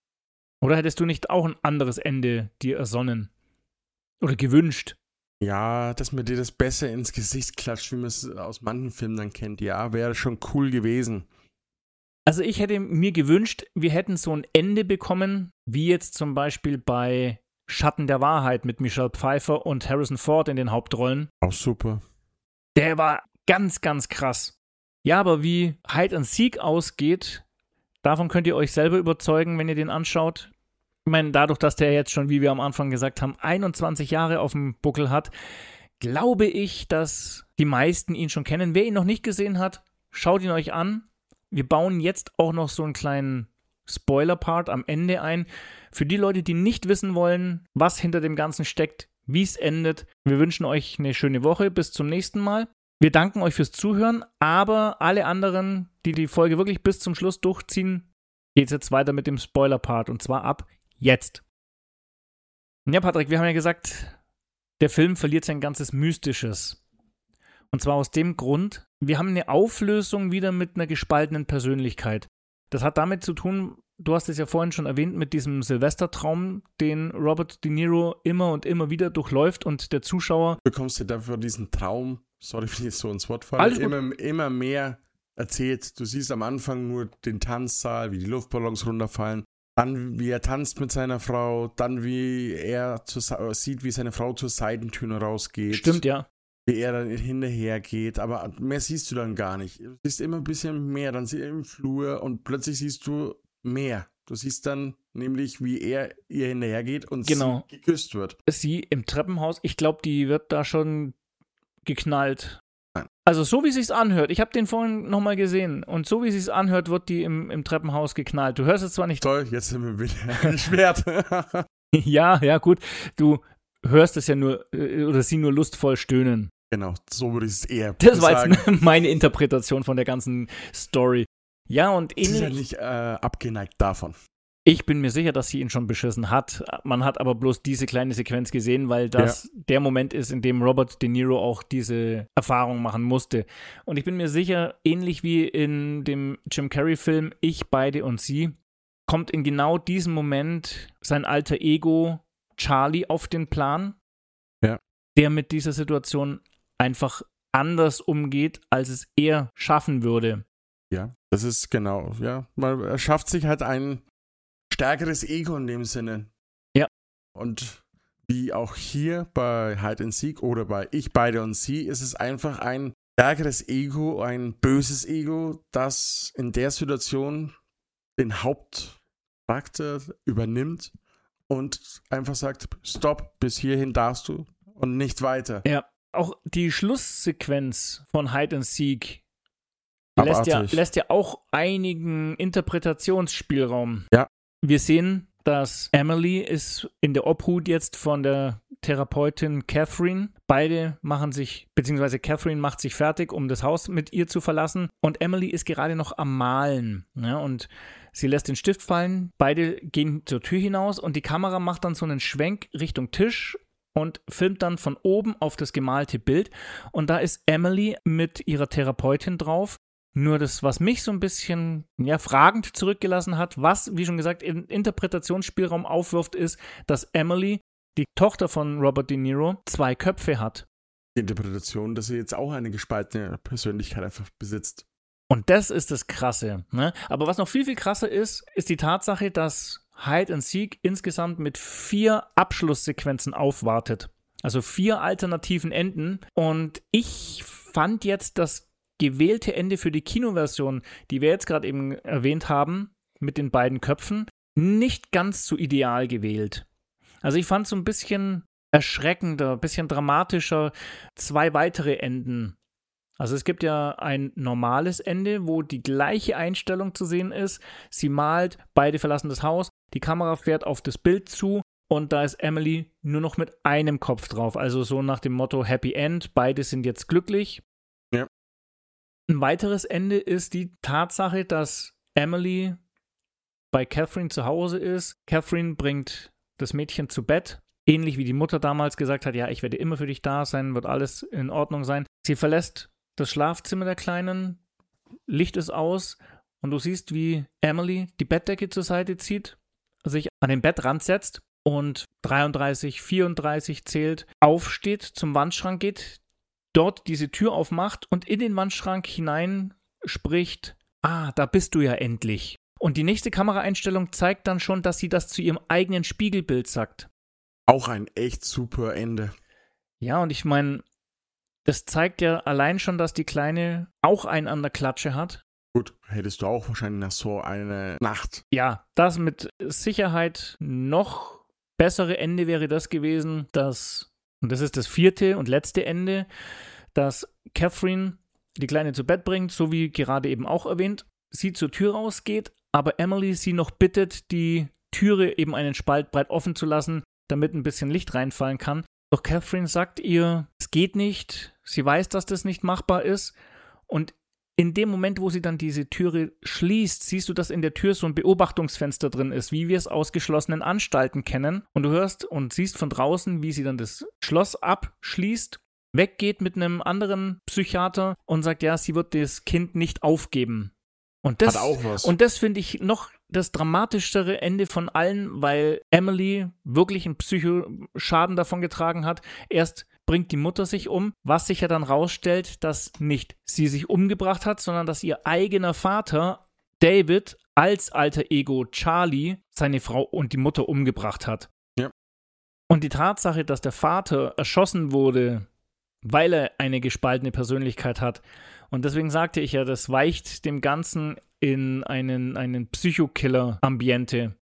Speaker 2: Oder hättest du nicht auch ein anderes Ende dir ersonnen? Oder gewünscht?
Speaker 1: Ja, dass man dir das besser ins Gesicht klatscht, wie man es aus manchen Filmen dann kennt. Ja, wäre schon cool gewesen.
Speaker 2: Also ich hätte mir gewünscht, wir hätten so ein Ende bekommen, wie jetzt zum Beispiel bei Schatten der Wahrheit mit Michelle Pfeiffer und Harrison Ford in den Hauptrollen.
Speaker 1: Auch super.
Speaker 2: Der war ganz, ganz krass. Ja, aber wie Hide and Seek ausgeht, davon könnt ihr euch selber überzeugen, wenn ihr den anschaut. Ich meine, dadurch, dass der jetzt schon, wie wir am Anfang gesagt haben, einundzwanzig Jahre auf dem Buckel hat, glaube ich, dass die meisten ihn schon kennen. Wer ihn noch nicht gesehen hat, schaut ihn euch an. Wir bauen jetzt auch noch so einen kleinen Spoiler-Part am Ende ein. Für die Leute, die nicht wissen wollen, was hinter dem Ganzen steckt, wie es endet. Wir wünschen euch eine schöne Woche. Bis zum nächsten Mal. Wir danken euch fürs Zuhören, aber alle anderen, die die Folge wirklich bis zum Schluss durchziehen, geht es jetzt weiter mit dem Spoiler-Part und zwar ab jetzt. Ja, Patrick, wir haben ja gesagt, der Film verliert sein ganzes Mystisches. Und zwar aus dem Grund, wir haben eine Auflösung wieder mit einer gespaltenen Persönlichkeit. Das hat damit zu tun, du hast es ja vorhin schon erwähnt, mit diesem Silvestertraum, den Robert De Niro immer und immer wieder durchläuft und der Zuschauer...
Speaker 1: Du bekommst dir dafür diesen Traum, sorry, wenn ich so ins Wort falle, immer, immer mehr erzählt. Du siehst am Anfang nur den Tanzsaal, wie die Luftballons runterfallen, dann wie er tanzt mit seiner Frau, dann wie er zu, sieht, wie seine Frau zur Seitentür rausgeht.
Speaker 2: Stimmt, ja.
Speaker 1: Wie er dann hinterher geht, aber mehr siehst du dann gar nicht. Du siehst immer ein bisschen mehr, dann siehst du im Flur und plötzlich siehst du mehr. Du siehst dann nämlich, wie er ihr hinterher geht und
Speaker 2: genau.
Speaker 1: sie geküsst wird.
Speaker 2: Sie im Treppenhaus, ich glaube, die wird da schon geknallt.
Speaker 1: Nein.
Speaker 2: Also so wie es sich anhört, ich habe den vorhin nochmal gesehen und so wie es sich anhört, wird die im, im Treppenhaus geknallt. Du hörst es zwar nicht...
Speaker 1: Toll, jetzt sind wir wieder ein Schwert.
Speaker 2: Ja, ja, gut. Du hörst es ja nur, oder sie nur lustvoll stöhnen.
Speaker 1: Genau, so würde ich es eher
Speaker 2: das
Speaker 1: sagen.
Speaker 2: Das war jetzt meine Interpretation von der ganzen Story. Ja, und ähnlich...
Speaker 1: Sie ist ja nicht äh, abgeneigt davon.
Speaker 2: Ich bin mir sicher, dass sie ihn schon beschissen hat. Man hat aber bloß diese kleine Sequenz gesehen, weil das ja. der Moment ist, in dem Robert De Niro auch diese Erfahrung machen musste. Und ich bin mir sicher, ähnlich wie in dem Jim Carrey-Film Ich, Beide und Sie, kommt in genau diesem Moment sein alter Ego Charlie auf den Plan,
Speaker 1: ja.
Speaker 2: der mit dieser Situation einfach anders umgeht, als es er schaffen würde.
Speaker 1: Ja, das ist genau, ja. Man erschafft sich halt ein stärkeres Ego in dem Sinne.
Speaker 2: Ja.
Speaker 1: Und wie auch hier bei Hide and Seek oder bei Ich, Beide und Sie ist es einfach ein stärkeres Ego, ein böses Ego, das in der Situation den Hauptcharakter übernimmt und einfach sagt, stopp, bis hierhin darfst du und nicht weiter.
Speaker 2: Ja, auch die Schlusssequenz von Hide and Seek lässt ja, lässt ja auch einigen Interpretationsspielraum.
Speaker 1: Ja.
Speaker 2: Wir sehen, dass Emily ist in der Obhut jetzt von der Therapeutin Catherine. Beide machen sich, beziehungsweise Catherine macht sich fertig, um das Haus mit ihr zu verlassen. Und Emily ist gerade noch am Malen. Ja, und sie lässt den Stift fallen. Beide gehen zur Tür hinaus und die Kamera macht dann so einen Schwenk Richtung Tisch und filmt dann von oben auf das gemalte Bild. Und da ist Emily mit ihrer Therapeutin drauf. Nur das, was mich so ein bisschen ja, fragend zurückgelassen hat, was, wie schon gesagt, in Interpretationsspielraum aufwirft, ist, dass Emily, die Tochter von Robert De Niro, zwei Köpfe hat.
Speaker 1: Die Interpretation, dass sie jetzt auch eine gespaltene Persönlichkeit einfach besitzt.
Speaker 2: Und das ist das Krasse. Ne? Aber was noch viel, viel krasser ist, ist die Tatsache, dass Hide and Seek insgesamt mit vier Abschlusssequenzen aufwartet. Also vier alternativen Enden. Und ich fand jetzt das gewählte Ende für die Kinoversion, die wir jetzt gerade eben erwähnt haben, mit den beiden Köpfen, nicht ganz so ideal gewählt. Also ich fand es so ein bisschen erschreckender, ein bisschen dramatischer, zwei weitere Enden. Also es gibt ja ein normales Ende, wo die gleiche Einstellung zu sehen ist. Sie malt, beide verlassen das Haus, die Kamera fährt auf das Bild zu und da ist Emily nur noch mit einem Kopf drauf. Also so nach dem Motto Happy End, beide sind jetzt glücklich.
Speaker 1: Ja.
Speaker 2: Ein weiteres Ende ist die Tatsache, dass Emily bei Catherine zu Hause ist. Catherine bringt das Mädchen zu Bett, ähnlich wie die Mutter damals gesagt hat, ja, ich werde immer für dich da sein, wird alles in Ordnung sein. Sie verlässt das Schlafzimmer der Kleinen, Licht ist aus und du siehst, wie Emily die Bettdecke zur Seite zieht, sich an den Bettrand setzt und dreiunddreißig, vierunddreißig zählt, aufsteht, zum Wandschrank geht, dort diese Tür aufmacht und in den Wandschrank hinein spricht, ah, da bist du ja endlich. Und die nächste Kameraeinstellung zeigt dann schon, dass sie das zu ihrem eigenen Spiegelbild sagt.
Speaker 1: Auch ein echt super Ende.
Speaker 2: Ja, und ich meine, das zeigt ja allein schon, dass die Kleine auch einen an der Klatsche hat.
Speaker 1: Gut, hättest du auch wahrscheinlich nach so eine Nacht.
Speaker 2: Ja, das mit Sicherheit noch bessere Ende wäre das gewesen, dass, und das ist das vierte und letzte Ende, dass Catherine die Kleine zu Bett bringt, so wie gerade eben auch erwähnt, sie zur Tür rausgeht, aber Emily sie noch bittet, die Türe eben einen Spalt breit offen zu lassen, damit ein bisschen Licht reinfallen kann. Doch Catherine sagt ihr, es geht nicht, sie weiß, dass das nicht machbar ist und in dem Moment, wo sie dann diese Türe schließt, siehst du, dass in der Tür so ein Beobachtungsfenster drin ist, wie wir es aus geschlossenen Anstalten kennen. Und du hörst und siehst von draußen, wie sie dann das Schloss abschließt, weggeht mit einem anderen Psychiater und sagt, ja, sie wird das Kind nicht aufgeben. Und das,
Speaker 1: Hat auch was.
Speaker 2: Und das finde ich noch das dramatischere Ende von allen, weil Emily wirklich einen Psychoschaden davon getragen hat. Erst bringt die Mutter sich um, was sich ja dann rausstellt, dass nicht sie sich umgebracht hat, sondern dass ihr eigener Vater, David, als alter Ego Charlie, seine Frau und die Mutter umgebracht hat.
Speaker 1: Ja.
Speaker 2: Und die Tatsache, dass der Vater erschossen wurde, weil er eine gespaltene Persönlichkeit hat. Und deswegen sagte ich ja, das weicht dem Ganzen in einen, einen Psychokiller-Ambiente.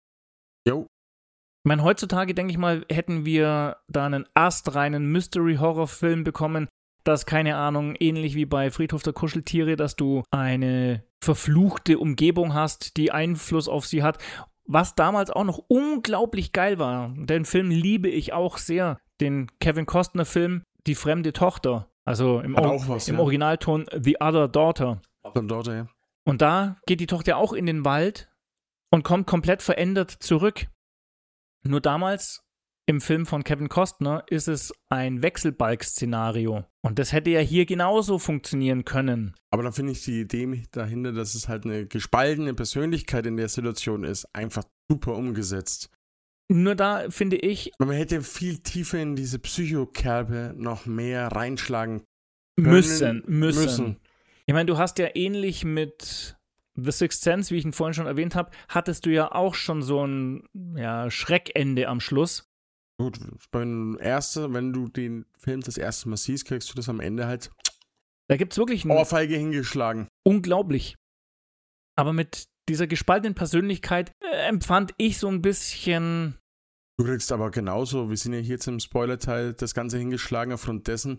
Speaker 1: Jo.
Speaker 2: Ich meine, heutzutage, denke ich mal, hätten wir da einen astreinen Mystery-Horror-Film bekommen, das, keine Ahnung, ähnlich wie bei Friedhof der Kuscheltiere, dass du eine verfluchte Umgebung hast, die Einfluss auf sie hat. Was damals auch noch unglaublich geil war. Den Film liebe ich auch sehr. Den Kevin Costner-Film Die fremde Tochter. Also im, Or-
Speaker 1: was,
Speaker 2: im
Speaker 1: ja.
Speaker 2: Originalton The Other Daughter.
Speaker 1: Other Daughter, ja.
Speaker 2: Und da geht die Tochter auch in den Wald und kommt komplett verändert zurück. Nur damals im Film von Kevin Costner ist es ein Wechselbalg-Szenario. Und das hätte ja hier genauso funktionieren können.
Speaker 1: Aber dann finde ich die Idee dahinter, dass es halt eine gespaltene Persönlichkeit in der Situation ist, einfach super umgesetzt.
Speaker 2: Nur da finde ich,
Speaker 1: Man hätte viel tiefer in diese Psychokerbe noch mehr reinschlagen können.
Speaker 2: müssen, müssen.
Speaker 1: müssen.
Speaker 2: Ich meine, du hast ja ähnlich mit The Sixth Sense, wie ich ihn vorhin schon erwähnt habe, hattest du ja auch schon so ein ja, Schreckende am Schluss.
Speaker 1: Gut, beim ersten, wenn du den Film das erste Mal siehst, kriegst du das am Ende halt
Speaker 2: Da gibt es wirklich ein
Speaker 1: Ohrfeige hingeschlagen.
Speaker 2: unglaublich. Aber mit dieser gespaltenen Persönlichkeit äh, empfand ich so ein bisschen.
Speaker 1: Du kriegst aber genauso, wir sind ja hier jetzt im Spoiler-Teil, das Ganze hingeschlagen aufgrund dessen,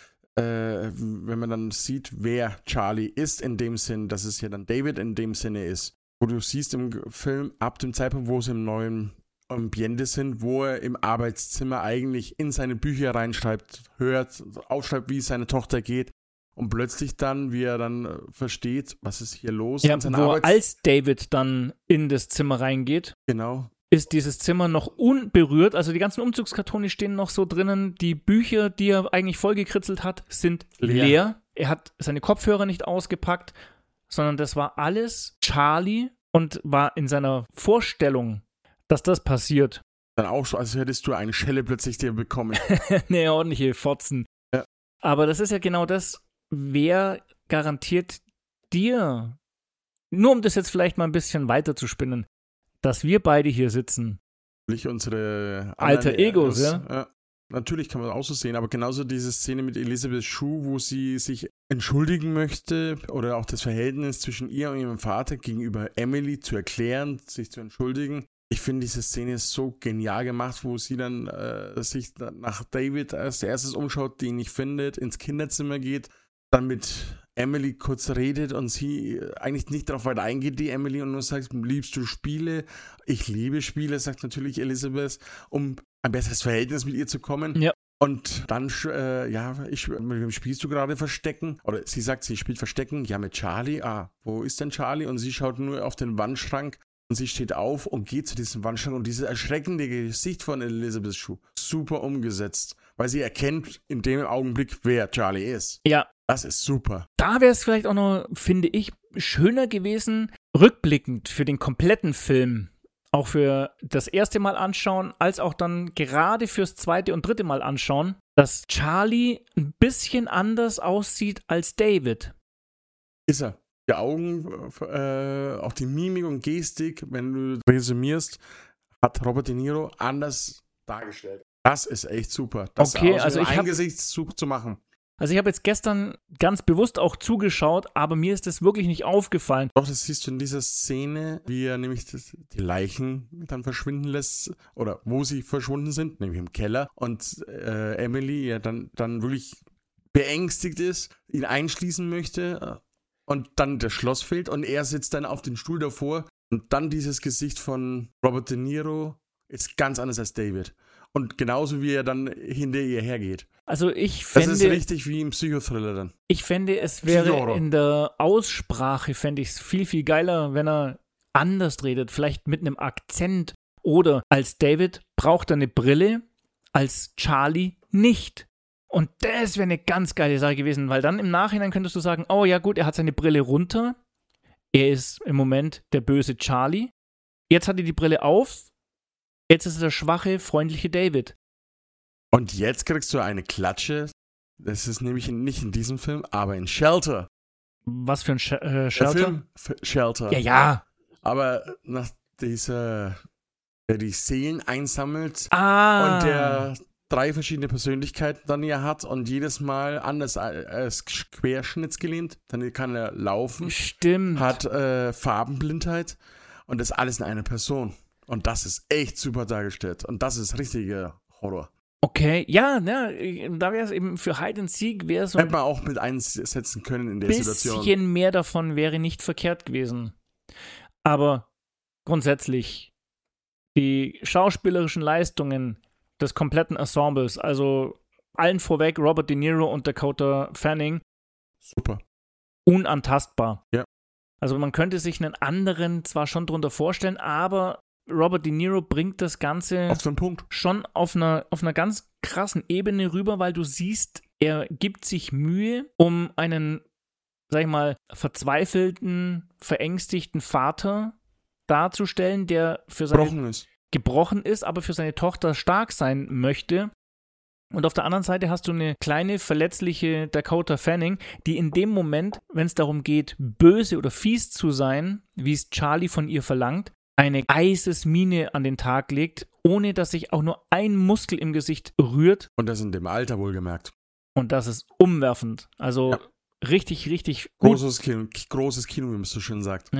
Speaker 1: äh, wenn man dann sieht, wer Charlie ist in dem Sinn, dass es ja dann David in dem Sinne ist. Wo du siehst im Film, ab dem Zeitpunkt, wo sie im neuen Ambiente sind, wo er im Arbeitszimmer eigentlich in seine Bücher reinschreibt, hört, aufschreibt, wie es seiner Tochter geht. Und plötzlich dann, wie er dann äh, versteht, was ist hier los.
Speaker 2: Ja,
Speaker 1: in seiner
Speaker 2: wo
Speaker 1: Arbeits-
Speaker 2: als David dann in das Zimmer reingeht,
Speaker 1: Genau.
Speaker 2: ist dieses Zimmer noch unberührt. Also die ganzen Umzugskartone stehen noch so drinnen. Die Bücher, die er eigentlich vollgekritzelt hat, sind leer.
Speaker 1: Leer.
Speaker 2: Er hat seine Kopfhörer nicht ausgepackt, sondern das war alles Charlie und war in seiner Vorstellung, dass das passiert.
Speaker 1: Dann auch so, als hättest du eine Schelle plötzlich dir bekommen.
Speaker 2: Eine ordentliche Fotzen.
Speaker 1: Ja.
Speaker 2: Aber das ist ja genau das, wer garantiert dir, nur um das jetzt vielleicht mal ein bisschen weiter zu spinnen, dass wir beide hier sitzen.
Speaker 1: Nicht unsere
Speaker 2: Alter
Speaker 1: anderen-
Speaker 2: Egos,
Speaker 1: das-
Speaker 2: ja.
Speaker 1: ja. Natürlich kann man das auch so sehen, aber genauso diese Szene mit Elizabeth Shue, wo sie sich entschuldigen möchte oder auch das Verhältnis zwischen ihr und ihrem Vater gegenüber Emily zu erklären, sich zu entschuldigen. Ich finde, diese Szene ist so genial gemacht, wo sie dann äh, sich nach David als erstes umschaut, den nicht findet, ins Kinderzimmer geht, dann mit Emily kurz redet und sie eigentlich nicht darauf weiter eingeht, die Emily, und nur sagt, liebst du Spiele? Ich liebe Spiele, sagt natürlich Elizabeth, um ein besseres Verhältnis mit ihr zu kommen.
Speaker 2: Ja.
Speaker 1: Und dann, äh, ja, ich, mit wem spielst du gerade Verstecken? Oder sie sagt, sie spielt Verstecken, ja, mit Charlie. Ah, wo ist denn Charlie? Und sie schaut nur auf den Wandschrank und sie steht auf und geht zu diesem Wandschrank und dieses erschreckende Gesicht von Elizabeth Shue, super umgesetzt, weil sie erkennt in dem Augenblick, wer Charlie ist.
Speaker 2: Ja,
Speaker 1: Das ist super.
Speaker 2: da wäre es vielleicht auch noch, finde ich, schöner gewesen, rückblickend für den kompletten Film, auch für das erste Mal anschauen, als auch dann gerade fürs zweite und dritte Mal anschauen, dass Charlie ein bisschen anders aussieht als David.
Speaker 1: Ist er. Die Augen, äh, auch die Mimik und Gestik, wenn du resümierst, hat Robert De Niro anders dargestellt. Das ist echt super. Das
Speaker 2: Okay,
Speaker 1: aus
Speaker 2: also
Speaker 1: dem
Speaker 2: ich hab-
Speaker 1: Angesichtszug zu machen.
Speaker 2: Also ich habe jetzt gestern ganz bewusst auch zugeschaut, aber mir ist das wirklich nicht aufgefallen.
Speaker 1: Doch, das siehst du in dieser Szene, wie er nämlich das, die Leichen dann verschwinden lässt, oder wo sie verschwunden sind, nämlich im Keller, und äh, Emily ja dann, dann wirklich beängstigt ist, ihn einschließen möchte, äh, und dann das Schloss fehlt und er sitzt dann auf dem Stuhl davor und dann dieses Gesicht von Robert De Niro ist ganz anders als David. Und genauso wie er dann hinter ihr hergeht.
Speaker 2: Also ich
Speaker 1: Das
Speaker 2: fände,
Speaker 1: ist richtig wie im Psychothriller dann.
Speaker 2: ich fände, es wäre
Speaker 1: Psycho-Horror.
Speaker 2: in der Aussprache, fände ich es viel, viel geiler, wenn er anders redet, vielleicht mit einem Akzent. Oder als David braucht er eine Brille, als Charlie nicht. Und das wäre eine ganz geile Sache gewesen, weil dann im Nachhinein könntest du sagen, oh ja gut, er hat seine Brille runter, er ist im Moment der böse Charlie, jetzt hat er die Brille auf, jetzt ist er der schwache, freundliche David.
Speaker 1: Und jetzt kriegst du eine Klatsche. Das ist nämlich nicht in diesem Film, aber in Shelter.
Speaker 2: Was für ein Sh- äh,
Speaker 1: Der
Speaker 2: Shelter?
Speaker 1: Film F- Shelter.
Speaker 2: Ja, ja.
Speaker 1: Aber nach dieser, der die Seelen einsammelt
Speaker 2: Ah.
Speaker 1: und der drei verschiedene Persönlichkeiten dann ja hat und jedes Mal anders, er ist querschnittsgelähmt, dann kann er laufen,
Speaker 2: Stimmt.
Speaker 1: hat äh, Farbenblindheit und das alles in einer Person. Und das ist echt super dargestellt. Und das ist richtiger Horror.
Speaker 2: Okay, ja, ne, da wäre es eben für Hide and Seek wäre so
Speaker 1: Hätte
Speaker 2: ein
Speaker 1: man auch mit einsetzen können in der Situation.
Speaker 2: bisschen mehr davon wäre nicht verkehrt gewesen. Aber grundsätzlich die schauspielerischen Leistungen des kompletten Ensembles, also allen vorweg Robert De Niro und Dakota Fanning,
Speaker 1: Super.
Speaker 2: unantastbar.
Speaker 1: Ja.
Speaker 2: Also man könnte sich einen anderen zwar schon drunter vorstellen, aber Robert De Niro bringt das Ganze
Speaker 1: Auf den Punkt.
Speaker 2: schon auf einer, auf einer ganz krassen Ebene rüber, weil du siehst, er gibt sich Mühe, um einen, sag ich mal, verzweifelten, verängstigten Vater darzustellen, der für seine
Speaker 1: Gebrochen ist.
Speaker 2: gebrochen ist, aber für seine Tochter stark sein möchte. Und auf der anderen Seite hast du eine kleine, verletzliche Dakota Fanning, die in dem Moment, wenn es darum geht, böse oder fies zu sein, wie es Charlie von ihr verlangt, eine Eisesmiene an den Tag legt, ohne dass sich auch nur ein Muskel im Gesicht rührt.
Speaker 1: Und das in dem Alter wohlgemerkt.
Speaker 2: Und das ist umwerfend. Also
Speaker 1: Ja.
Speaker 2: richtig, richtig gut.
Speaker 1: Großes Kino, großes Kino, wie man es so schön sagt.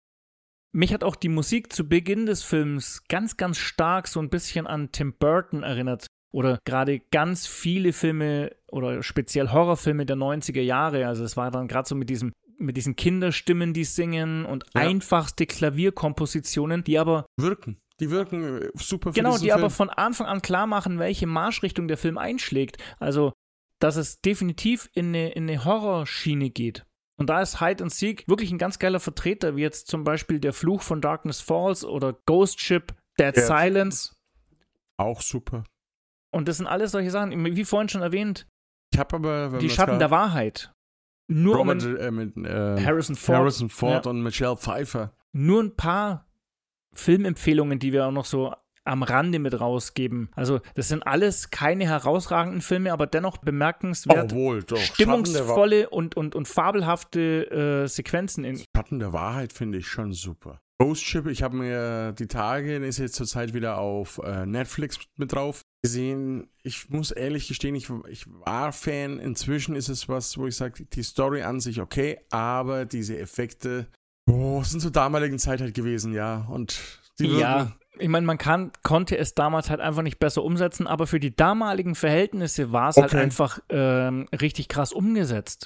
Speaker 2: Mich hat auch die Musik zu Beginn des Films ganz, ganz stark so ein bisschen an Tim Burton erinnert. Oder gerade ganz viele Filme oder speziell Horrorfilme der neunziger Jahre. Also es war dann gerade so mit diesem mit diesen Kinderstimmen, die singen und
Speaker 1: Ja.
Speaker 2: einfachste Klavierkompositionen, die aber
Speaker 1: Wirken. die wirken super für
Speaker 2: Genau,
Speaker 1: diesen
Speaker 2: die
Speaker 1: Film.
Speaker 2: aber von Anfang an klar machen, welche Marschrichtung der Film einschlägt. Also, dass es definitiv in eine, in eine Horrorschiene geht. Und da ist Hide and Seek wirklich ein ganz geiler Vertreter, wie jetzt zum Beispiel Der Fluch von Darkness Falls oder Ghost Ship, Dead
Speaker 1: Ja.
Speaker 2: Silence.
Speaker 1: Auch super.
Speaker 2: Und das sind alles solche Sachen, wie vorhin schon erwähnt,
Speaker 1: Ich habe aber... wenn
Speaker 2: die
Speaker 1: man's
Speaker 2: Schatten
Speaker 1: gar-
Speaker 2: der Wahrheit. Nur um
Speaker 1: Robert,
Speaker 2: ein,
Speaker 1: äh, mit, äh,
Speaker 2: Harrison Ford.
Speaker 1: Harrison Ford
Speaker 2: Ja.
Speaker 1: und Michelle Pfeiffer.
Speaker 2: Nur ein paar Filmempfehlungen, die wir auch noch so am Rande mit rausgeben. Also das sind alles keine herausragenden Filme, aber dennoch bemerkenswert
Speaker 1: Obwohl, doch.
Speaker 2: stimmungsvolle und, und, und fabelhafte äh, Sequenzen. In
Speaker 1: Schatten der Wahrheit finde ich schon super. Ghost Ship, ich habe mir die Tage, ist jetzt zurzeit wieder auf äh, Netflix mit drauf gesehen. Ich muss ehrlich gestehen, ich, ich war Fan. Inzwischen ist es was, wo ich sage, die Story an sich okay, aber diese Effekte, oh, sind zur damaligen Zeit halt gewesen, ja. Und die
Speaker 2: ja,
Speaker 1: wirken-
Speaker 2: ich meine, man kann, konnte es damals halt einfach nicht besser umsetzen, aber für die damaligen Verhältnisse war es
Speaker 1: Okay.
Speaker 2: halt einfach ähm, richtig krass umgesetzt.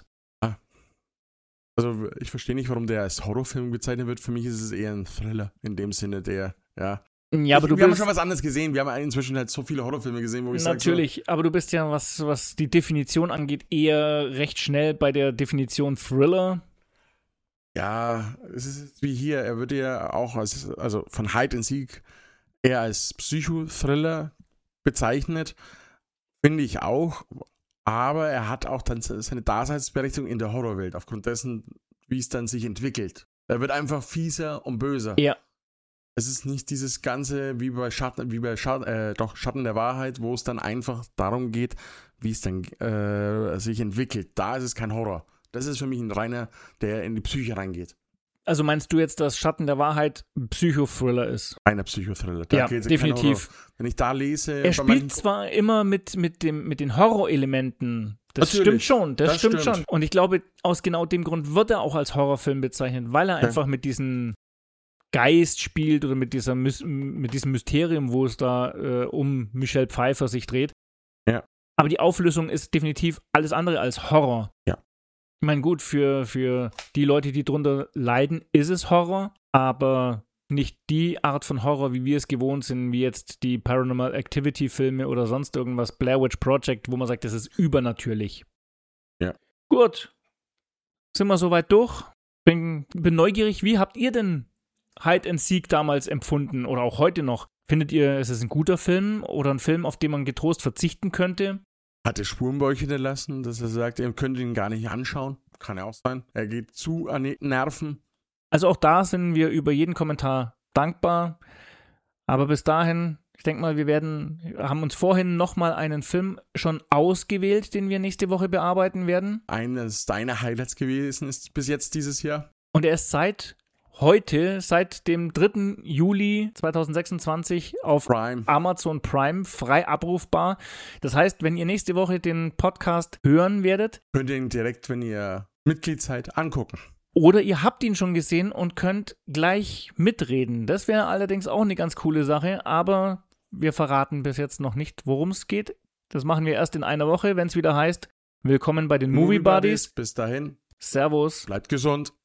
Speaker 1: Also ich verstehe nicht, warum der als Horrorfilm bezeichnet wird. Für mich ist es eher ein Thriller in dem Sinne, der, ja.
Speaker 2: Ja, aber
Speaker 1: ich,
Speaker 2: du
Speaker 1: wir haben
Speaker 2: bist
Speaker 1: schon was anderes gesehen. Wir haben inzwischen halt so viele Horrorfilme gesehen, wo ich sage,
Speaker 2: natürlich, aber du bist ja, was, was die Definition angeht, eher recht schnell bei der Definition Thriller.
Speaker 1: so, ja, es ist wie hier. Er wird ja auch als, also von Hide and Seek eher als Psychothriller bezeichnet. Finde ich auch. Aber er hat auch dann seine Daseinsberechtigung in der Horrorwelt, aufgrund dessen, wie es dann sich entwickelt. Er wird einfach fieser und böser.
Speaker 2: Ja.
Speaker 1: Es ist nicht dieses Ganze wie bei Schatten, wie bei Schatten, äh, doch Schatten der Wahrheit, wo es dann einfach darum geht, wie es dann äh, sich entwickelt. Da ist es kein Horror. Das ist für mich ein reiner, der in die Psyche reingeht.
Speaker 2: Also meinst du jetzt, dass Schatten der Wahrheit Psychothriller ist?
Speaker 1: Reiner Psychothriller. Da
Speaker 2: Ja,
Speaker 1: geht's in
Speaker 2: definitiv.
Speaker 1: kein Horror. Wenn ich da lese...
Speaker 2: Er
Speaker 1: bei
Speaker 2: spielt
Speaker 1: manchen-
Speaker 2: zwar immer mit, mit, dem, mit den Horrorelementen. Das
Speaker 1: Natürlich,
Speaker 2: stimmt schon, das,
Speaker 1: das
Speaker 2: stimmt,
Speaker 1: stimmt.
Speaker 2: schon. Und ich glaube, aus genau dem Grund wird er auch als Horrorfilm bezeichnet, weil er
Speaker 1: Ja.
Speaker 2: einfach mit diesem Geist spielt oder mit, dieser, Mys- mit diesem Mysterium, wo es da äh, um Michelle Pfeiffer sich dreht.
Speaker 1: Ja.
Speaker 2: Aber die Auflösung ist definitiv alles andere als Horror.
Speaker 1: Ja.
Speaker 2: Ich meine, gut, für, für die Leute, die drunter leiden, ist es Horror, aber nicht die Art von Horror, wie wir es gewohnt sind, wie jetzt die Paranormal Activity Filme oder sonst irgendwas, Blair Witch Project, wo man sagt, das ist übernatürlich.
Speaker 1: Ja.
Speaker 2: Gut. Sind wir soweit durch? Bin, bin neugierig, wie habt ihr denn Hide and Seek damals empfunden oder auch heute noch? Findet ihr, es ist ein guter Film oder ein Film, auf den man getrost verzichten könnte?
Speaker 1: Hat er Spuren bei euch hinterlassen, dass er sagt, ihr könnt ihn gar nicht anschauen? Kann ja auch sein. Er geht zu an die Nerven.
Speaker 2: Also auch da sind wir über jeden Kommentar dankbar. Aber bis dahin, ich denke mal, wir werden, haben uns vorhin nochmal einen Film schon ausgewählt, den wir nächste Woche bearbeiten werden.
Speaker 1: Eines deiner Highlights gewesen ist bis jetzt dieses Jahr.
Speaker 2: Und er ist seit heute, seit dem dritten Juli zweitausendsechsundzwanzig auf
Speaker 1: Prime.
Speaker 2: Amazon Prime frei abrufbar. Das heißt, wenn ihr nächste Woche den Podcast hören werdet,
Speaker 1: Könnt ihr ihn direkt, wenn ihr Mitglied seid, angucken.
Speaker 2: oder ihr habt ihn schon gesehen und könnt gleich mitreden. Das wäre allerdings auch eine ganz coole Sache, aber wir verraten bis jetzt noch nicht, worum es geht. Das machen wir erst in einer Woche, wenn es wieder heißt, willkommen bei den Movie Buddies.
Speaker 1: Bis dahin,
Speaker 2: Servus.
Speaker 1: bleibt gesund.